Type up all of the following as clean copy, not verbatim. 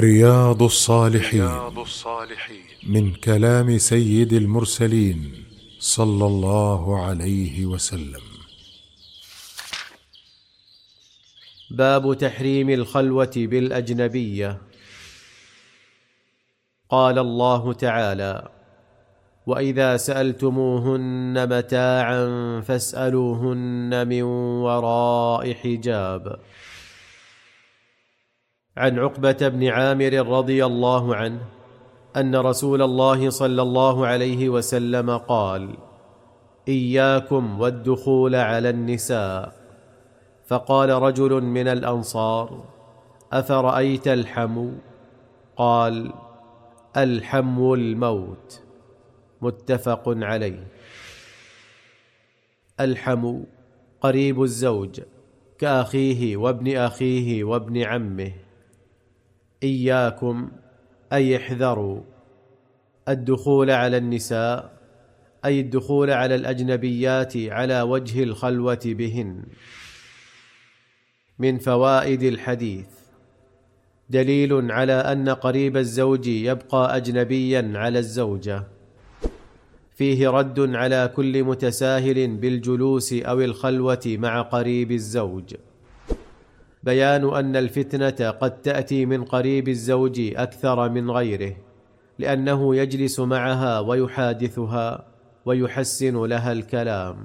رياض الصالحين من كلام سيد المرسلين صلى الله عليه وسلم. باب تحريم الخلوة بالأجنبية. قال الله تعالى: وإذا سألتموهن متاعا فاسألوهن من وراء حجاب. عن عقبة بن عامر رضي الله عنه أن رسول الله صلى الله عليه وسلم قال: إياكم والدخول على النساء. فقال رجل من الأنصار: أفرأيت الحمو؟ قال: الحمو الموت. متفق عليه. الحمو قريب الزوج كأخيه وابن أخيه وابن عمه. إياكم أي احذروا. الدخول على النساء أي الدخول على الأجنبيات على وجه الخلوة بهن. من فوائد الحديث: دليل على أن قريب الزوج يبقى أجنبيا على الزوجة. فيه رد على كل متساهل بالجلوس أو الخلوة مع قريب الزوج. بيان أن الفتنة قد تأتي من قريب الزوج أكثر من غيره، لأنه يجلس معها ويحادثها ويحسن لها الكلام.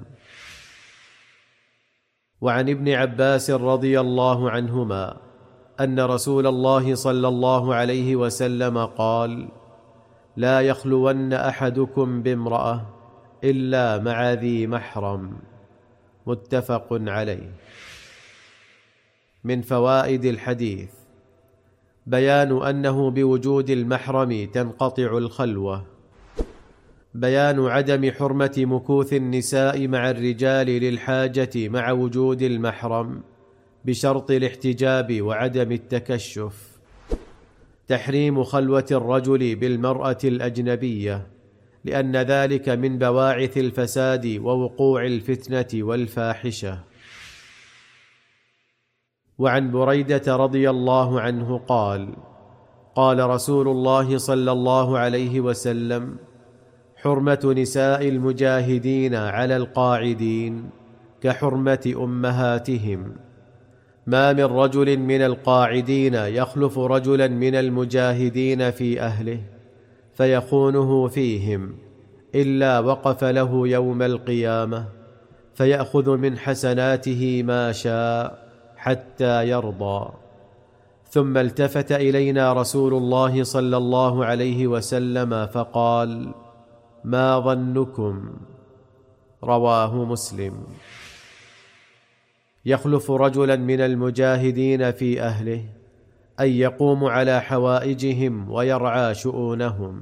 وعن ابن عباس رضي الله عنهما أن رسول الله صلى الله عليه وسلم قال: لا يخلون أحدكم بامرأة إلا مع ذي محرم. متفق عليه. من فوائد الحديث: بيان أنه بوجود المحرم تنقطع الخلوة. بيان عدم حرمة مكوث النساء مع الرجال للحاجة مع وجود المحرم بشرط الاحتجاب وعدم التكشف. تحريم خلوة الرجل بالمرأة الأجنبية، لأن ذلك من بواعث الفساد ووقوع الفتنة والفاحشة. وعن بريدة رضي الله عنه قال: قال رسول الله صلى الله عليه وسلم: حرمة نساء المجاهدين على القاعدين كحرمة أمهاتهم. ما من رجل من القاعدين يخلف رجلا من المجاهدين في أهله فيخونه فيهم إلا وقف له يوم القيامة فيأخذ من حسناته ما شاء حتى يرضى. ثم التفت إلينا رسول الله صلى الله عليه وسلم فقال: ما ظنكم؟ رواه مسلم. يخلف رجلا من المجاهدين في أهله أن يقوم على حوائجهم ويرعى شؤونهم.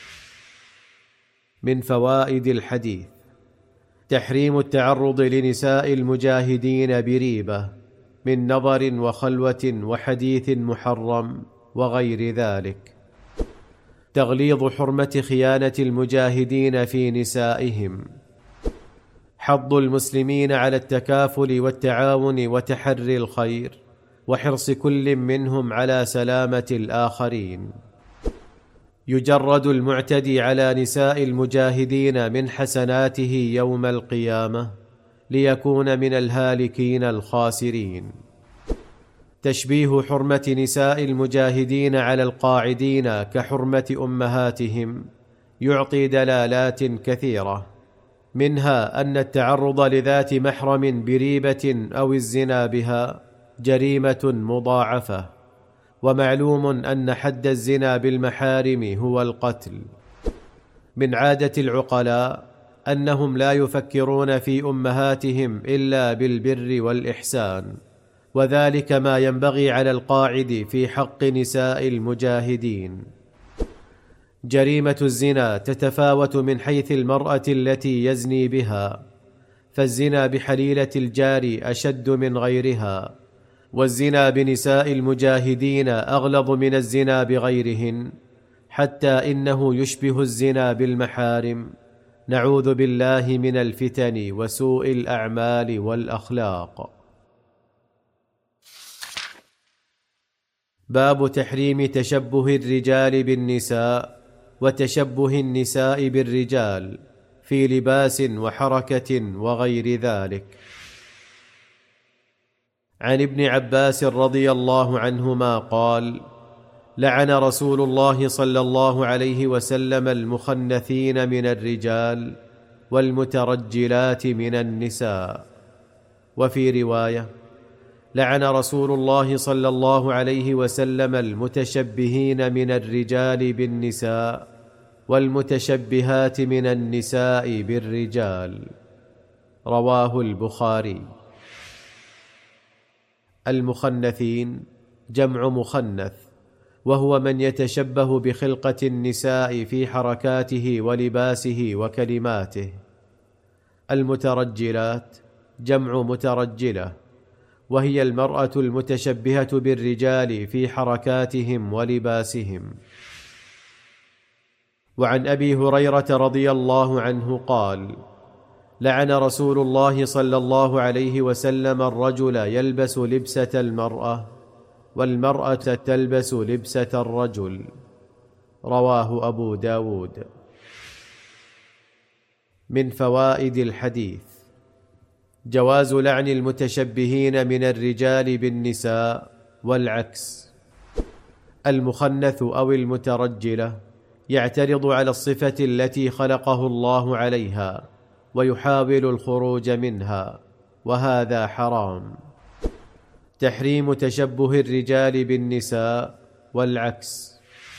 من فوائد الحديث: تحريم التعرض لنساء المجاهدين بريبة من نظر وخلوة وحديث محرم وغير ذلك. تغليظ حرمة خيانة المجاهدين في نسائهم. حض المسلمين على التكافل والتعاون وتحري الخير، وحرص كل منهم على سلامة الآخرين. يجرد المعتدي على نساء المجاهدين من حسناته يوم القيامة ليكون من الهالكين الخاسرين. تشبيه حرمة نساء المجاهدين على القاعدين كحرمة أمهاتهم يعطي دلالات كثيرة، منها أن التعرض لذات محرم بريبة أو الزنا بها جريمة مضاعفة، ومعلوم أن حد الزنا بالمحارم هو القتل. من عادة العقلاء أنهم لا يفكرون في أمهاتهم إلا بالبر والإحسان، وذلك ما ينبغي على القاعد في حق نساء المجاهدين. جريمة الزنا تتفاوت من حيث المرأة التي يزني بها، فالزنا بحليلة الجار أشد من غيرها، والزنا بنساء المجاهدين أغلظ من الزنا بغيرهن، حتى إنه يشبه الزنا بالمحارم. نعوذ بالله من الفتن وسوء الأعمال والأخلاق. باب تحريم تشبه الرجال بالنساء وتشبه النساء بالرجال في لباس وحركة وغير ذلك. عن ابن عباس رضي الله عنهما قال: لعن رسول الله صلى الله عليه وسلم المخنثين من الرجال والمترجلات من النساء. وفي رواية: لعن رسول الله صلى الله عليه وسلم المتشبهين من الرجال بالنساء والمتشبهات من النساء بالرجال. رواه البخاري. المخنثين جمع مخنث، وهو من يتشبه بخلقة النساء في حركاته ولباسه وكلماته. المترجلات جمع مترجلة، وهي المرأة المتشبهة بالرجال في حركاتهم ولباسهم. وعن أبي هريرة رضي الله عنه قال: لعن رسول الله صلى الله عليه وسلم الرجل يلبس لبسة المرأة والمرأة تلبس لبسة الرجل. رواه أبو داود. من فوائد الحديث: جواز لعن المتشبهين من الرجال بالنساء والعكس. المخنث أو المترجلة يعترض على الصفة التي خلقه الله عليها ويحاول الخروج منها، وهذا حرام. تحريم تشبه الرجال بالنساء والعكس.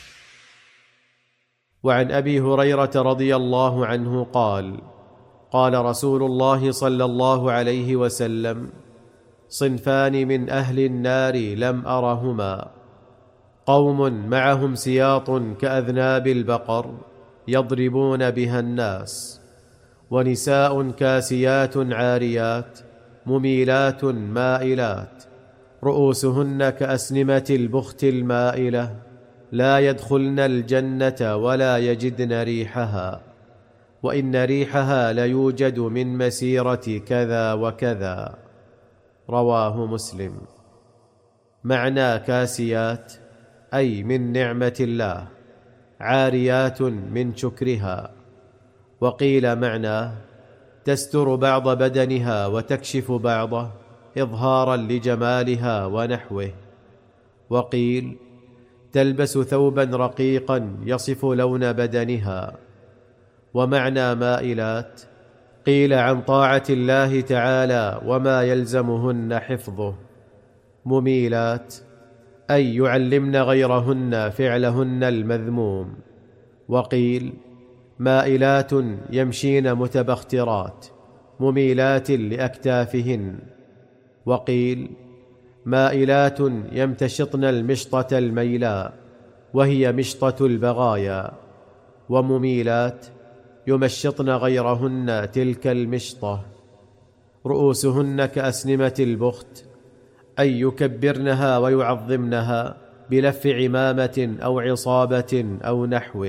وعن أبي هريرة رضي الله عنه قال: قال رسول الله صلى الله عليه وسلم: صنفان من أهل النار لم أرهما، قوم معهم سياط كأذناب البقر يضربون بها الناس، ونساء كاسيات عاريات مميلات مائلات رؤوسهن كأسنمة البخت المائلة لا يدخلن الجنة ولا يجدن ريحها، وإن ريحها ليوجد من مسيرة كذا وكذا. رواه مسلم. معنى كاسيات أي من نعمة الله، عاريات من شكرها. وقيل معناه تستر بعض بدنها وتكشف بعضه إظهارا لجمالها ونحوه. وقيل تلبس ثوبا رقيقا يصف لون بدنها. ومعنى مائلات قيل عن طاعة الله تعالى وما يلزمهن حفظه. مميلات أي يعلمن غيرهن فعلهن المذموم. وقيل مائلات يمشين متبخترات مميلات لأكتافهن. وقيل مائلات يمتشطن المشطة الميلاء وهي مشطة البغايا، ومميلات يمشطن غيرهن تلك المشطة. رؤوسهن كأسنمة البخت أي يكبرنها ويعظمنها بلف عمامة أو عصابة أو نحوه.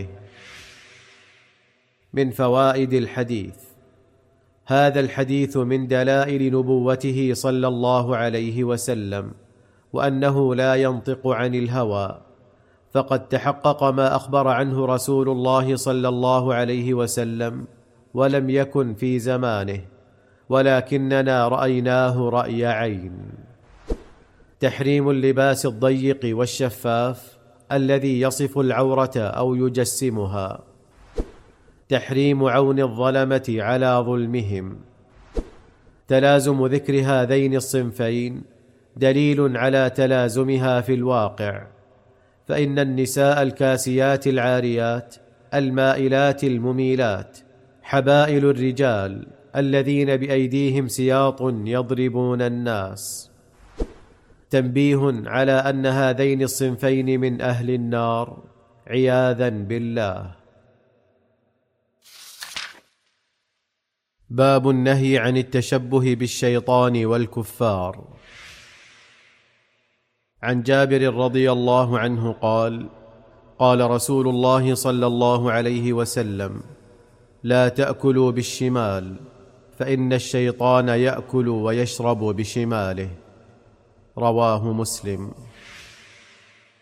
من فوائد الحديث: هذا الحديث من دلائل نبوته صلى الله عليه وسلم، وأنه لا ينطق عن الهوى، فقد تحقق ما أخبر عنه رسول الله صلى الله عليه وسلم، ولم يكن في زمانه، ولكننا رأيناه رأي عين. تحريم اللباس الضيق والشفاف الذي يصف العورة أو يجسمها. تحريم عون الظلمة على ظلمهم. تلازم ذكر هذين الصنفين دليل على تلازمها في الواقع، فإن النساء الكاسيات العاريات المائلات المميلات حبائل الرجال الذين بأيديهم سياط يضربون الناس. تنبيه على أن هذين الصنفين من أهل النار عياذا بالله. باب النهي عن التشبه بالشيطان والكفار. عن جابر رضي الله عنه قال: قال رسول الله صلى الله عليه وسلم: لا تأكلوا بالشمال، فإن الشيطان يأكل ويشرب بشماله. رواه مسلم.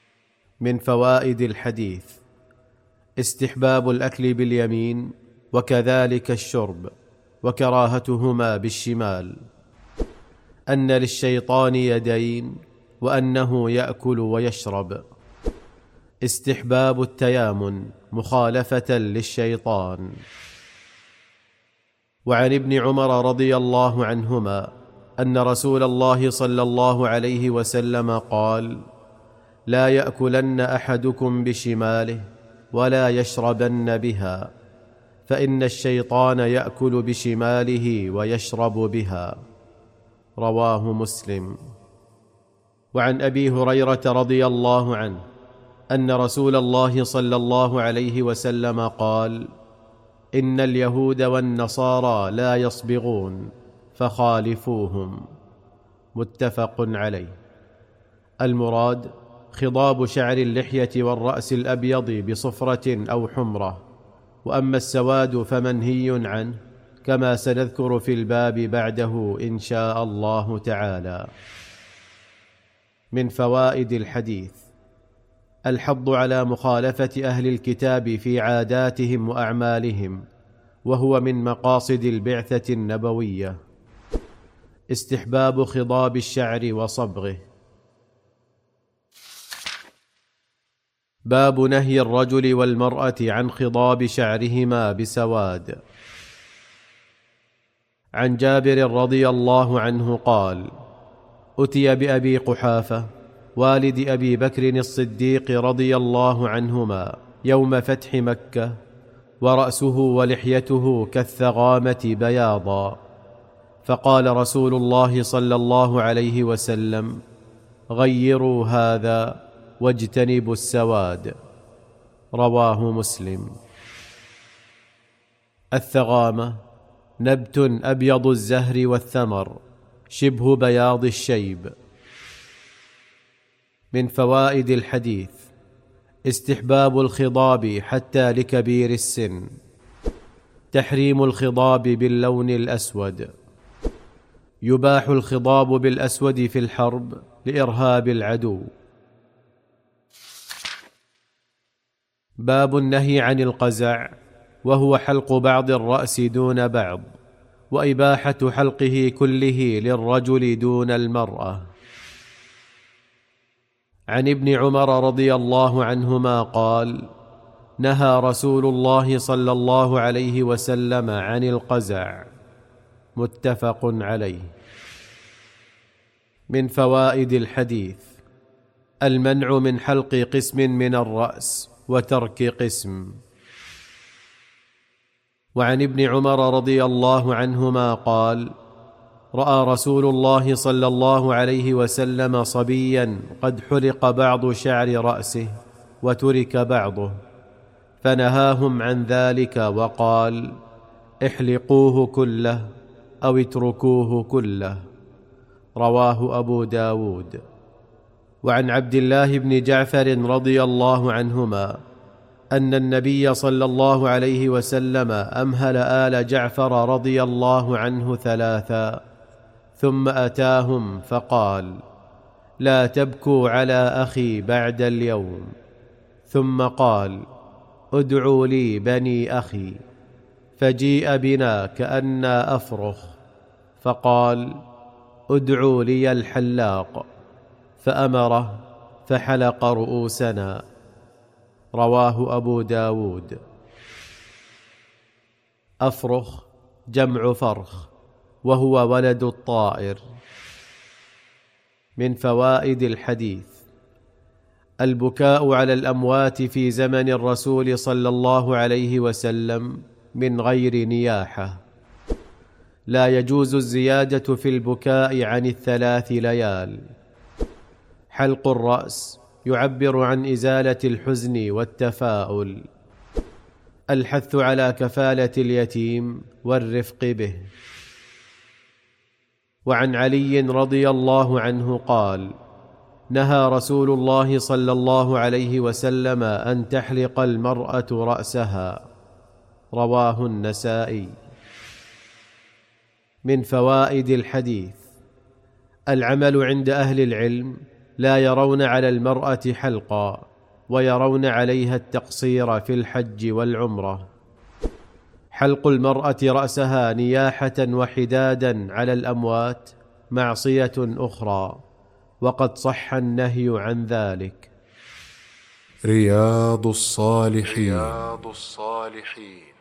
من فوائد الحديث: استحباب الأكل باليمين، وكذلك الشرب، وكراهتهما بالشمال، أن للشيطان يدين، وأنه يأكل ويشرب، استحباب التيامن مخالفة للشيطان. وعن ابن عمر رضي الله عنهما أن رسول الله صلى الله عليه وسلم قال: لا يأكلن أحدكم بشماله ولا يشربن بها، فإن الشيطان يأكل بشماله ويشرب بها. رواه مسلم. وعن أبي هريرة رضي الله عنه أن رسول الله صلى الله عليه وسلم قال: إن اليهود والنصارى لا يصبغون فخالفوهم. متفق عليه. المراد خضاب شعر اللحية والرأس الأبيض بصفرة أو حمرة، وأما السواد فمنهي عنه، كما سنذكر في الباب بعده إن شاء الله تعالى. من فوائد الحديث: الحض على مخالفة أهل الكتاب في عاداتهم وأعمالهم، وهو من مقاصد البعثة النبوية. استحباب خضاب الشعر وصبغه. باب نهي الرجل والمرأة عن خضاب شعرهما بسواد. عن جابر رضي الله عنه قال: أتي بأبي قحافة والد أبي بكر الصديق رضي الله عنهما يوم فتح مكة، ورأسه ولحيته كالثغامة بياضا، فقال رسول الله صلى الله عليه وسلم: غيروا هذا واجتنبوا السواد. رواه مسلم. الثغامة نبت أبيض الزهر والثمر، شبه بياض الشيب. من فوائد الحديث: استحباب الخضاب حتى لكبير السن، تحريم الخضاب باللون الأسود، يباح الخضاب بالأسود في الحرب لإرهاب العدو. باب النهي عن القزع، وهو حلق بعض الرأس دون بعض، وإباحة حلقه كله للرجل دون المرأة. عن ابن عمر رضي الله عنهما قال: نهى رسول الله صلى الله عليه وسلم عن القزع. متفق عليه. من فوائد الحديث: المنع من حلق قسم من الرأس وترك قسم. وعن ابن عمر رضي الله عنهما قال: رأى رسول الله صلى الله عليه وسلم صبيا قد حلق بعض شعر رأسه وترك بعضه، فنهاهم عن ذلك وقال: احلقوه كله أو اتركوه كله. رواه أبو داود. وعن عبد الله بن جعفر رضي الله عنهما أن النبي صلى الله عليه وسلم أمهل آل جعفر رضي الله عنه 3، ثم أتاهم فقال: لا تبكوا على أخي بعد اليوم. ثم قال: ادعوا لي بني أخي. فجيء بنا كأنا أفرخ، فقال: ادعوا لي الحلاق، فأمره فحلق رؤوسنا. رواه أبو داود. أفرخ جمع فرخ، وهو ولد الطائر. من فوائد الحديث: البكاء على الأموات في زمن الرسول صلى الله عليه وسلم من غير نياحة. لا يجوز الزيادة في البكاء عن 3 ليال. حلق الرأس يعبر عن إزالة الحزن والتفاؤل. الحث على كفالة اليتيم والرفق به. وعن علي رضي الله عنه قال: نهى رسول الله صلى الله عليه وسلم أن تحلق المرأة رأسها. رواه النسائي. من فوائد الحديث: العمل عند أهل العلم لا يرون على المرأة حلقا، ويرون عليها التقصير في الحج والعمرة. حلق المرأة رأسها نياحة وحدادا على الأموات معصية أخرى، وقد صح النهي عن ذلك. رياض الصالحين